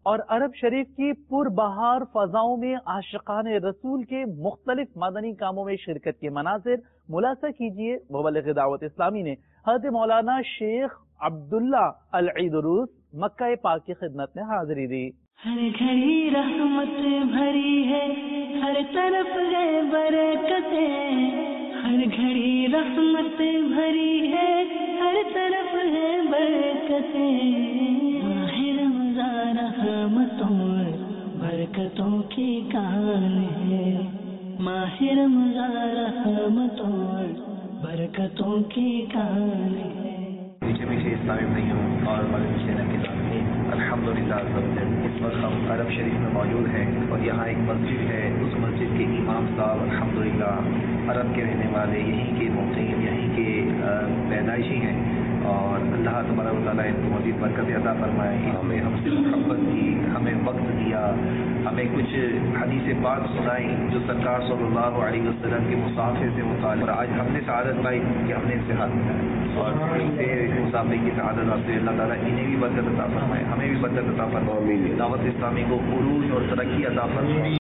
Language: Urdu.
اور عرب شریف کی پربہار فضاؤں میں عاشقان رسول کے مختلف مدنی کاموں میں شرکت کے مناظر ملاحظہ کیجیے۔ مبلغ دعوت اسلامی نے حضرت مولانا شیخ عبداللہ العیدروس مکہ پاک کی خدمت میں حاضری دی۔ ہر گھڑی رحمت بھری ہے، ہر طرف ہے برکتیں، ہر گھڑی رحمت بھری ہے، ہر طرف ہے برکتیں، ماہ رمضان رحمتوں برکتوں کی کان ہے، ماہ رمضان رحمتوں برکتوں کی کان ہے۔ میٹھے میٹھے اسلامی بھائیوں اور مدنی چینل کے ساتھ الحمدللہ اس وقت ہم عرب شریف میں موجود ہیں اور یہاں ایک مسجد ہے، اس مسجد کے امام صاحب الحمدللہ عرب کے رہنے والے، یہیں کے مقیم، یہیں کے پیدائشی ہیں، اور اللہ تبارک و تعالیٰ ان کو مزید برکت عطا فرمائے۔ ہمیں ہم سے محبت کی، ہمیں وقت دیا، ہمیں کچھ حدیث پاک سنائی جو سرکار صلی اللہ علیہ وسلم کے مصافحے سے متعلق، اور آج ہم نے سعادت پائی کہ ہم نے ان سے ہاتھ ملایا، اور مصافحے کی سعادت حاصل، اللہ تعالیٰ انہیں بھی برکت عطا فرمائے، ہمیں بھی برکت عطا فرمائے، دعوت اسلامی کو عروج اور ترقی عطا فرمائے۔